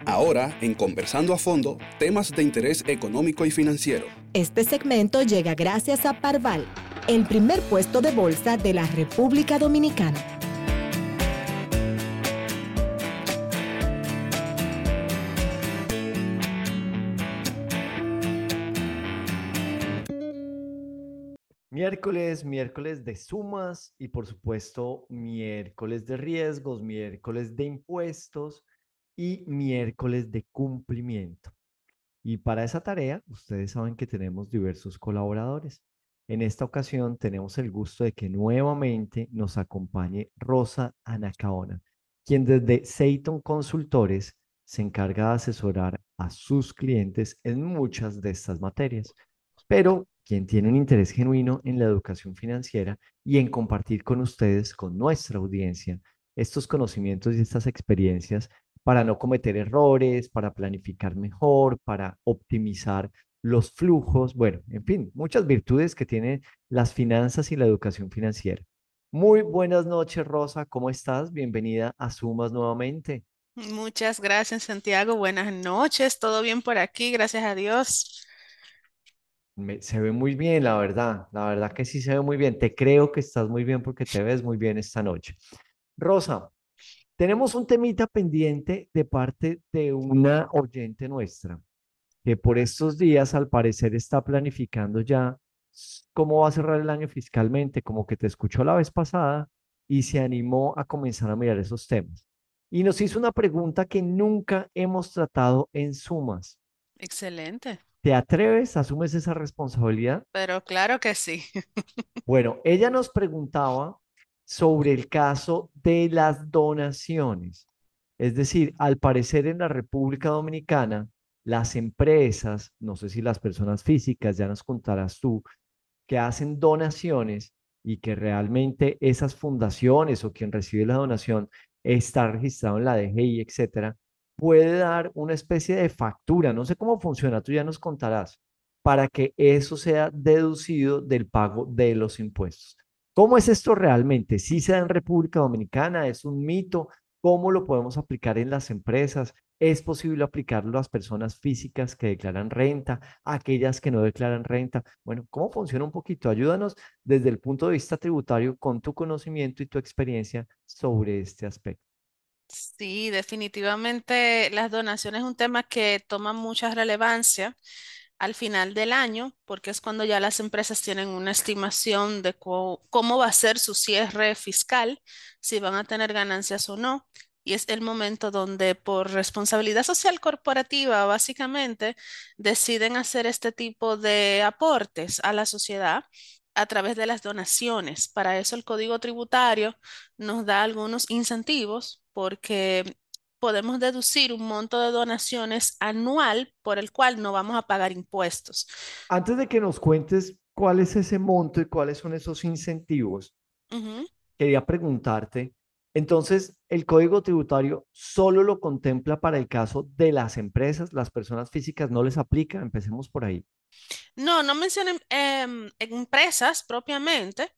Ahora, en Conversando a Fondo, temas de interés económico y financiero. Este segmento llega gracias a Parval, el primer puesto de bolsa de la República Dominicana. Miércoles de sumas y por supuesto miércoles de riesgos, miércoles de impuestos y miércoles de cumplimiento. Y para esa tarea, ustedes saben que tenemos diversos colaboradores. En esta ocasión tenemos el gusto de que nuevamente nos acompañe Rosa Anacaona, quien desde Seiton Consultores se encarga de asesorar a sus clientes en muchas de estas materias, pero quien tiene un interés genuino en la educación financiera y en compartir con ustedes, con nuestra audiencia, estos conocimientos y estas experiencias para no cometer errores, para planificar mejor, para optimizar los flujos, bueno, en fin, muchas virtudes que tienen las finanzas y la educación financiera. Muy buenas noches, Rosa, ¿cómo estás? Bienvenida a Sumas nuevamente. Muchas gracias, Santiago. Buenas noches. ¿Todo bien por aquí? Gracias a Dios. Se ve muy bien, la verdad que sí se ve muy bien. Te creo que estás muy bien porque te ves muy bien esta noche. Rosa, tenemos un temita pendiente de parte de una oyente nuestra, que por estos días al parecer está planificando ya cómo va a cerrar el año fiscalmente, como que te escuchó la vez pasada y se animó a comenzar a mirar esos temas. Y nos hizo una pregunta que nunca hemos tratado en Sumas. Excelente. ¿Te atreves? ¿Asumes esa responsabilidad? Pero claro que sí. Bueno, ella nos preguntaba sobre el caso de las donaciones. Es decir, al parecer en la República Dominicana, las empresas, no sé si las personas físicas, ya nos contarás tú, que hacen donaciones y que realmente esas fundaciones o quien recibe la donación está registrado en la DGI, etcétera, puede dar una especie de factura, no sé cómo funciona, tú ya nos contarás, para que eso sea deducido del pago de los impuestos. ¿Cómo es esto realmente? ¿Sí se da en República Dominicana? ¿Es un mito? ¿Cómo lo podemos aplicar en las empresas? ¿Es posible aplicarlo a las personas físicas que declaran renta, a aquellas que no declaran renta? Bueno, ¿cómo funciona un poquito? Ayúdanos desde el punto de vista tributario con tu conocimiento y tu experiencia sobre este aspecto. Sí, definitivamente las donaciones es un tema que toma mucha relevancia al final del año, porque es cuando ya las empresas tienen una estimación de cómo va a ser su cierre fiscal, si van a tener ganancias o no. Y es el momento donde por responsabilidad social corporativa, básicamente, deciden hacer este tipo de aportes a la sociedad a través de las donaciones. Para eso el Código Tributario nos da algunos incentivos porque podemos deducir un monto de donaciones anual por el cual no vamos a pagar impuestos. Antes de que nos cuentes cuál es ese monto y cuáles son esos incentivos, Ujú. quería preguntarte, entonces, ¿el código tributario solo lo contempla para el caso de las empresas? ¿Las personas físicas no les aplica? Empecemos por ahí. No, no mencionen empresas propiamente,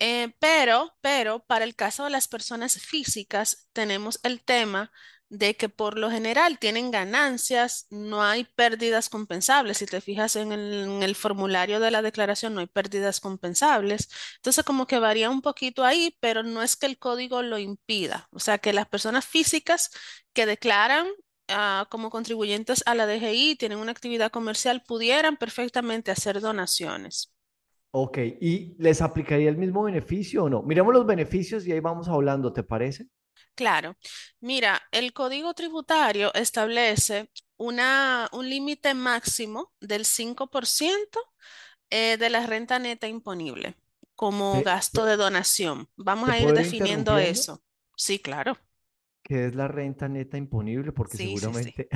pero para el caso de las personas físicas tenemos el tema de que por lo general tienen ganancias, no hay pérdidas compensables. Si te fijas en el formulario de la declaración, no hay pérdidas compensables. Entonces, como que varía un poquito ahí, pero no es que el código lo impida. O sea, que las personas físicas que declaran como contribuyentes a la DGI, tienen una actividad comercial, pudieran perfectamente hacer donaciones. Ok, ¿y les aplicaría el mismo beneficio o no? Miremos los beneficios y ahí vamos hablando, ¿te parece? Claro, mira, el Código Tributario establece un límite máximo del 5% de la renta neta imponible como ¿Te, gasto de donación. Vamos te a ir puedo ir definiendo interrumpiendo? eso. Sí, claro. ¿Qué es la renta neta imponible? Porque Sí, sí, sí. seguramente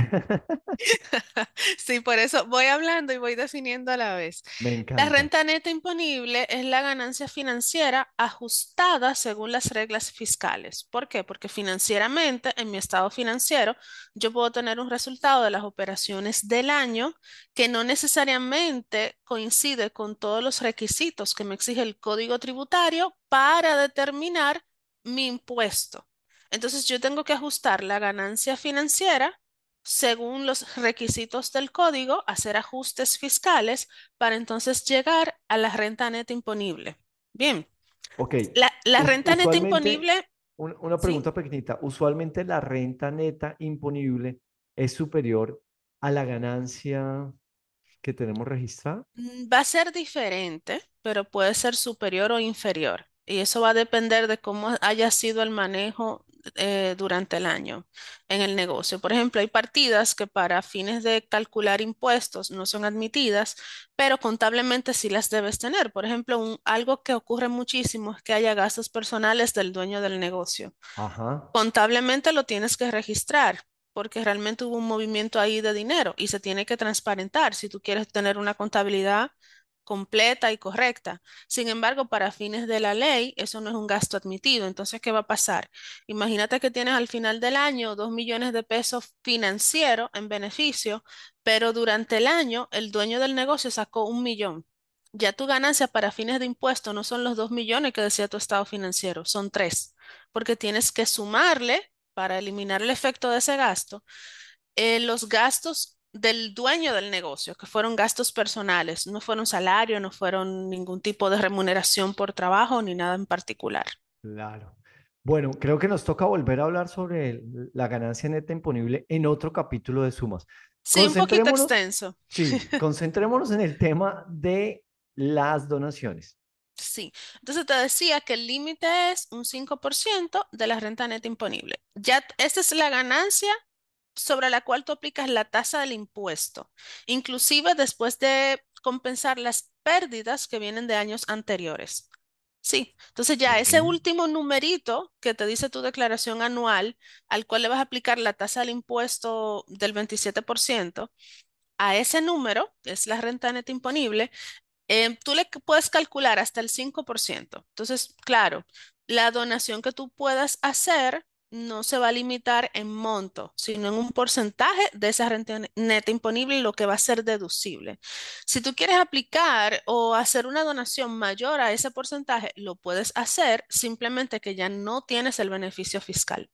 Sí, por eso voy hablando y voy definiendo a la vez. me La encanta. renta neta imponible es la ganancia financiera ajustada según las reglas fiscales. ¿Por qué? Porque financieramente, en mi estado financiero, yo puedo tener un resultado de las operaciones del año que no necesariamente coincide con todos los requisitos que me exige el código tributario para determinar mi impuesto. Entonces, yo tengo que ajustar la ganancia financiera según los requisitos del código, hacer ajustes fiscales para entonces llegar a la renta neta imponible. Bien, Ok, la renta neta usualmente, imponible, una ¿sí? pregunta pequeñita, usualmente la renta neta imponible es superior a la ganancia que tenemos registrada. Va a ser diferente, pero puede ser superior o inferior. Y eso va a depender de cómo haya sido el manejo durante el año en el negocio. Por ejemplo, hay partidas que para fines de calcular impuestos no son admitidas, pero contablemente sí las debes tener. Por ejemplo, algo que ocurre muchísimo es que haya gastos personales del dueño del negocio. Ajá. Contablemente lo tienes que registrar porque realmente hubo un movimiento ahí de dinero y se tiene que transparentar si tú quieres tener una contabilidad completa y correcta. Sin embargo, para fines de la ley, eso no es un gasto admitido. Entonces, ¿qué va a pasar? Imagínate que tienes al final del año 2 millones de pesos financiero en beneficio, pero durante el año el dueño del negocio sacó 1 millón. Ya tu ganancia para fines de impuesto no son los 2 millones que decía tu estado financiero, son tres porque tienes que sumarle para eliminar el efecto de ese gasto, los gastos del dueño del negocio, que fueron gastos personales, no fueron salario, no fueron ningún tipo de remuneración por trabajo ni nada en particular. Claro. Bueno, creo que nos toca volver a hablar sobre la ganancia neta imponible en otro capítulo de sumas. Sí, un poquito Concentrémonos, extenso. sí, concentrémonos en el tema de las donaciones. Sí, entonces te decía que el límite es un 5% de la renta neta imponible. Ya, esta es la ganancia sobre la cual tú aplicas la tasa del impuesto, inclusive después de compensar las pérdidas que vienen de años anteriores. Sí, entonces ya Ok. ese último numerito que te dice tu declaración anual, al cual le vas a aplicar la tasa del impuesto del 27%, a ese número, que es la renta neta imponible, tú le puedes calcular hasta el 5%. Entonces, claro, la donación que tú puedas hacer no se va a limitar en monto, sino en un porcentaje de esa renta neta imponible y lo que va a ser deducible. Si tú quieres aplicar o hacer una donación mayor a ese porcentaje, lo puedes hacer, simplemente que ya no tienes el beneficio fiscal.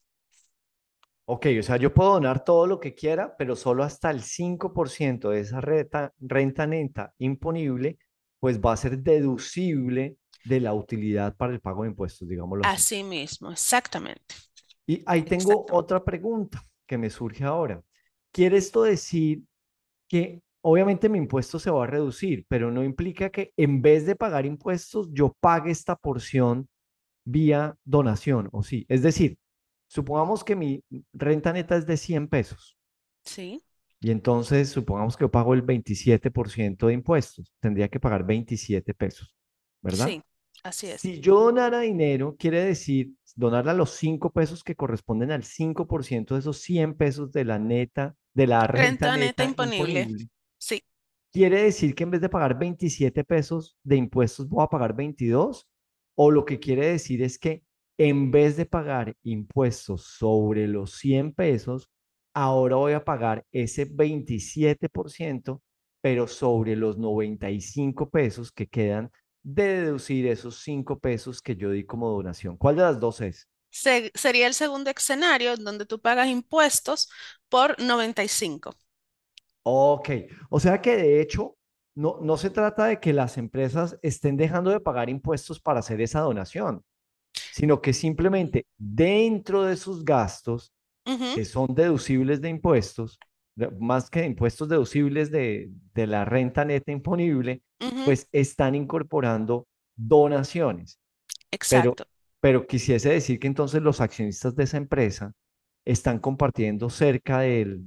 Ok, o sea, yo puedo donar todo lo que quiera, pero solo hasta el 5% de esa renta neta imponible, pues va a ser deducible de la utilidad para el pago de impuestos, digámoslo así. Así mismo, exactamente, Y ahí tengo exactamente. otra pregunta que me surge ahora. ¿Quiere esto decir que obviamente mi impuesto se va a reducir, pero no implica que en vez de pagar impuestos, yo pague esta porción vía donación, o sí? Es decir, supongamos que mi renta neta es de 100 pesos Sí, y entonces supongamos que yo pago el 27% de impuestos, tendría que pagar 27 pesos, ¿verdad? sí, así es. Si yo donara dinero, quiere decir donarle a los 5 pesos que corresponden al 5% de esos 100 pesos de la neta, de la renta Renta neta neta imponible. imponible. Sí. ¿Quiere decir que en vez de pagar 27 pesos de impuestos voy a pagar 22? ¿O lo que quiere decir es que en vez de pagar impuestos sobre los 100 pesos, ahora voy a pagar ese 27%, pero sobre los 95 pesos que quedan de deducir esos 5 pesos que yo di como donación? ¿Cuál de las dos es? Sería el segundo escenario donde tú pagas impuestos por 95. Ok, o sea que de hecho no se trata de que las empresas estén dejando de pagar impuestos para hacer esa donación, sino que simplemente dentro de sus gastos, Ujú, que son deducibles de impuestos, más que de impuestos deducibles de la renta neta imponible, ujú, pues están incorporando donaciones. Pero, exacto. pero quisiese decir que entonces los accionistas de esa empresa están compartiendo cerca del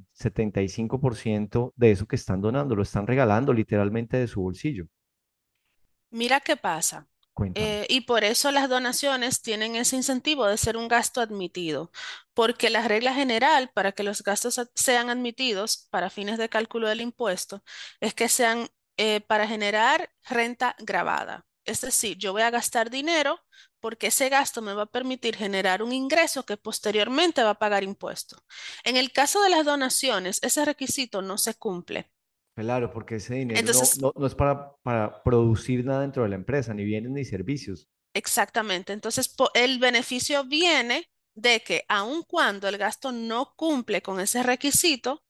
75% de eso que están donando, lo están regalando literalmente de su bolsillo. Mira qué pasa. Cuéntame. Y por eso las donaciones tienen ese incentivo de ser un gasto admitido, porque la regla general para que los gastos sean admitidos para fines de cálculo del impuesto es que sean para generar renta gravada. Es decir, yo voy a gastar dinero porque ese gasto me va a permitir generar un ingreso que posteriormente va a pagar impuestos. En el caso de las donaciones, ese requisito no se cumple. Claro, porque ese dinero Entonces, no es para producir nada dentro de la empresa, ni bienes ni servicios. exactamente. Entonces, el beneficio viene de que aun cuando el gasto no cumple con ese requisito,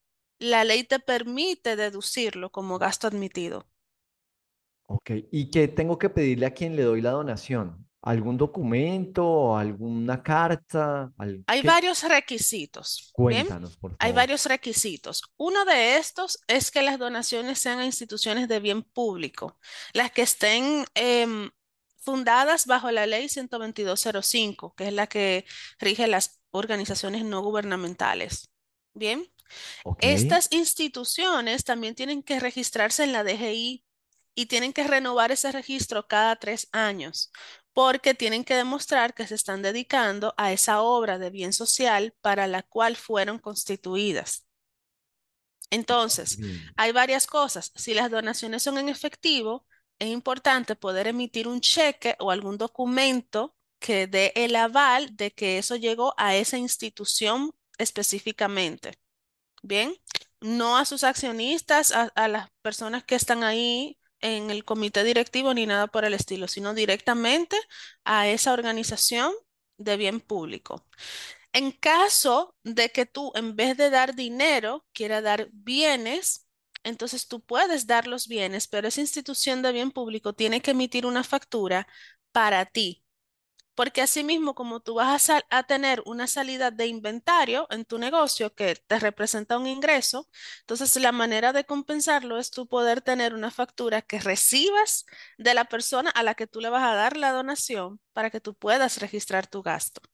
la ley te permite deducirlo como gasto admitido. Ok, ¿y qué tengo que pedirle a quien le doy la donación? ¿Algún documento, alguna carta? Hay ¿Qué? varios requisitos, ¿bien? Cuéntanos, por Hay favor. varios requisitos. Uno de estos es que las donaciones sean a instituciones de bien público, las que estén fundadas bajo la ley 12205, que es la que rige las organizaciones no gubernamentales. Bien, Ok. estas instituciones también tienen que registrarse en la DGI y tienen que renovar ese registro cada 3 años, porque tienen que demostrar que se están dedicando a esa obra de bien social para la cual fueron constituidas. Entonces, Bien. hay varias cosas. Si las donaciones son en efectivo, es importante poder emitir un cheque o algún documento que dé el aval de que eso llegó a esa institución específicamente. Bien, no a sus accionistas, a las personas que están ahí en el comité directivo ni nada por el estilo, sino directamente a esa organización de bien público. En caso de que tú, en vez de dar dinero, quiera dar bienes, entonces tú puedes dar los bienes, pero esa institución de bien público tiene que emitir una factura para ti. Porque asimismo, como tú vas a tener una salida de inventario en tu negocio que te representa un ingreso, entonces la manera de compensarlo es tú poder tener una factura que recibas de la persona a la que tú le vas a dar la donación para que tú puedas registrar tu gasto.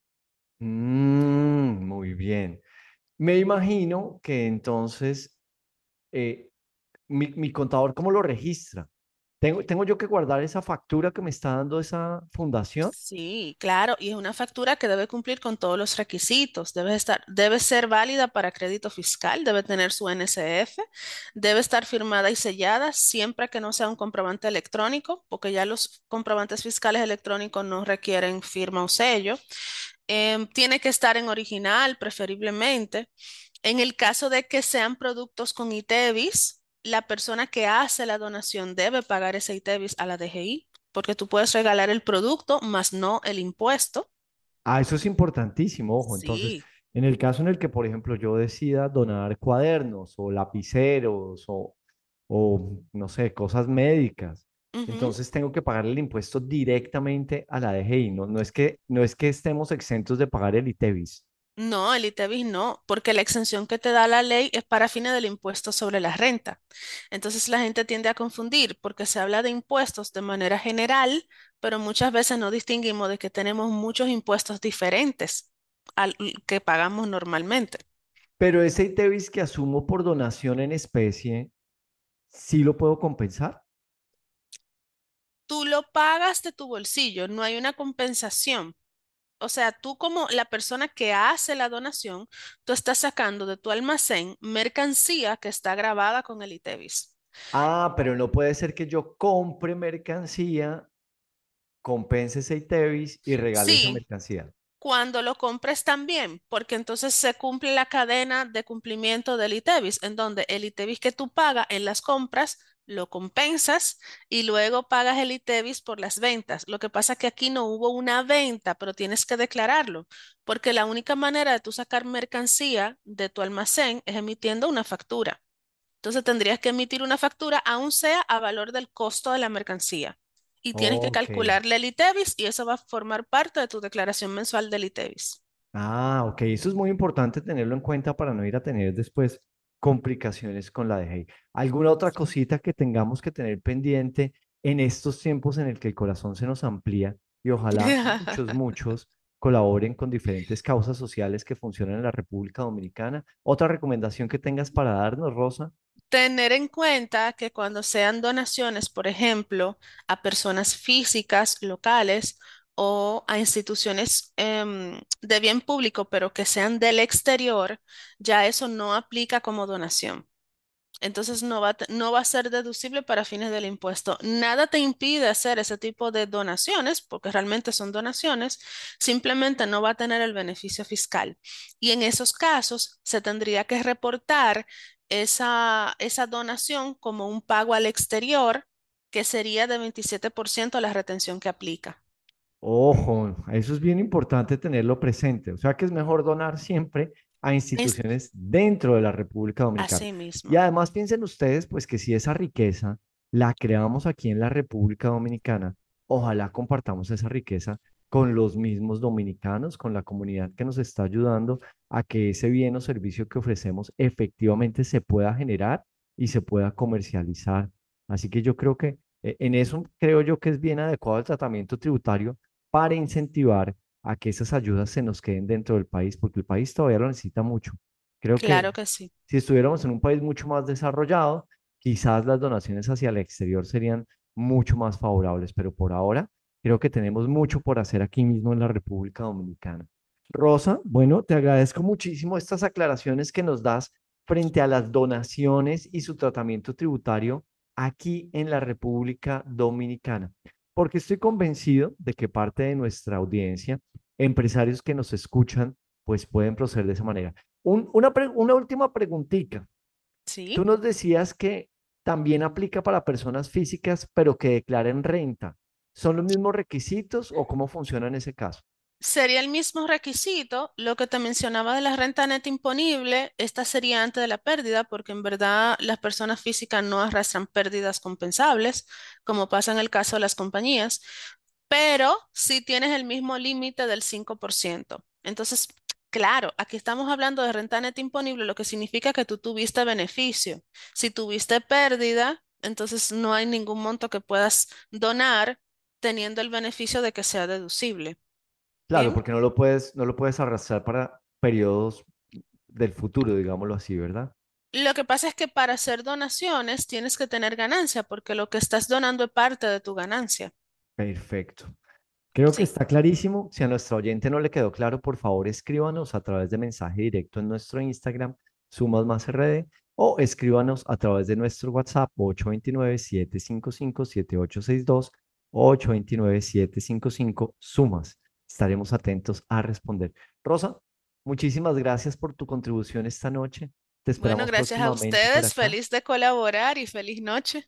Muy bien. Me imagino que entonces eh, mi contador, ¿cómo lo registra? ¿Tengo yo que guardar esa factura que me está dando esa fundación? Sí, claro, y es una factura que debe cumplir con todos los requisitos. Debe ser válida para crédito fiscal, debe tener su NSF, debe estar firmada y sellada siempre que no sea un comprobante electrónico, porque ya los comprobantes fiscales electrónicos no requieren firma o sello. Tiene que estar en original, preferiblemente. En el caso de que sean productos con ITEVIS, la persona que hace la donación debe pagar ese ITEVIS a la DGI, porque tú puedes regalar el producto, más no el impuesto. Ah, eso es importantísimo, ojo. Entonces, Sí. en el caso en el que, por ejemplo, yo decida donar cuadernos o lapiceros o no sé, cosas médicas, Ujú. entonces tengo que pagar el impuesto directamente a la DGI. No es que estemos exentos de pagar el ITEVIS. No, el ITEVIS no, porque la exención que te da la ley es para fines del impuesto sobre la renta. Entonces la gente tiende a confundir porque se habla de impuestos de manera general, pero muchas veces no distinguimos de que tenemos muchos impuestos diferentes al que pagamos normalmente. Pero ese ITEVIS que asumo por donación en especie, ¿sí lo puedo compensar? Tú lo pagas de tu bolsillo, no hay una compensación. O sea, tú como la persona que hace la donación, tú estás sacando de tu almacén mercancía que está grabada con el ITEVIS. Ah, pero no puede ser que yo compre mercancía, compense ese ITEVIS y regale esa Sí, mercancía. cuando lo compres también, porque entonces se cumple la cadena de cumplimiento del ITEVIS, en donde el ITEVIS que tú pagas en las compras lo compensas y luego pagas el ITEVIS por las ventas. Lo que pasa es que aquí no hubo una venta, pero tienes que declararlo, porque la única manera de tú sacar mercancía de tu almacén es emitiendo una factura. Entonces tendrías que emitir una factura, aun sea a valor del costo de la mercancía. Y tienes que Ok. calcularle el ITEVIS y eso va a formar parte de tu declaración mensual del ITEVIS. Ah, ok. Eso es muy importante tenerlo en cuenta para no ir a tener después complicaciones con la DGI. ¿Alguna otra cosita que tengamos que tener pendiente en estos tiempos en el que el corazón se nos amplía y ojalá muchos colaboren con diferentes causas sociales que funcionan en la República Dominicana? ¿Otra recomendación que tengas para darnos, Rosa? Tener en cuenta que cuando sean donaciones, por ejemplo, a personas físicas locales o a instituciones de bien público, pero que sean del exterior, ya eso no aplica como donación. Entonces no va a ser deducible para fines del impuesto. Nada te impide hacer ese tipo de donaciones, porque realmente son donaciones, simplemente no va a tener el beneficio fiscal. Y en esos casos se tendría que reportar esa donación como un pago al exterior, que sería de 27% la retención que aplica. Ojo, eso es bien importante tenerlo presente. O sea que es mejor donar siempre a Es instituciones dentro de la República Dominicana. así Y mismo. además piensen ustedes, pues que si esa riqueza la creamos aquí en la República Dominicana, ojalá compartamos esa riqueza con los mismos dominicanos, con la comunidad que nos está ayudando a que ese bien o servicio que ofrecemos efectivamente se pueda generar y se pueda comercializar. Así que yo creo que en eso creo yo que es bien adecuado el tratamiento tributario para incentivar a que esas ayudas se nos queden dentro del país, porque el país todavía lo necesita mucho. Creo que Claro que sí. si estuviéramos en un país mucho más desarrollado, quizás las donaciones hacia el exterior serían mucho más favorables, pero por ahora creo que tenemos mucho por hacer aquí mismo en la República Dominicana. Rosa, bueno, te agradezco muchísimo estas aclaraciones que nos das frente a las donaciones y su tratamiento tributario aquí en la República Dominicana, porque estoy convencido de que parte de nuestra audiencia, empresarios que nos escuchan, pues pueden proceder de esa manera. Una última preguntita. Sí. Tú nos decías que también aplica para personas físicas, pero que declaren renta. ¿Son los mismos requisitos o cómo funciona en ese caso? Sería el mismo requisito, lo que te mencionaba de la renta neta imponible, esta sería antes de la pérdida, porque en verdad las personas físicas no arrastran pérdidas compensables, como pasa en el caso de las compañías, pero sí tienes el mismo límite del 5%. Entonces, claro, aquí estamos hablando de renta neta imponible, lo que significa que tú tuviste beneficio. Si tuviste pérdida, entonces no hay ningún monto que puedas donar teniendo el beneficio de que sea deducible. Claro, Bien. porque no lo puedes arrastrar para periodos del futuro, digámoslo así, ¿verdad? Lo que pasa es que para hacer donaciones tienes que tener ganancia porque lo que estás donando es parte de tu ganancia. Perfecto. Creo que Sí. está clarísimo. Si a nuestro oyente no le quedó claro, por favor escríbanos a través de mensaje directo en nuestro Instagram, Sumas Más RD, o escríbanos a través de nuestro WhatsApp 829-755-7862, 829-755 Sumas. Estaremos atentos a responder. Rosa, muchísimas gracias por tu contribución esta noche. Te Bueno, esperamos gracias a próximamente por ustedes. acá. Feliz de colaborar y feliz noche.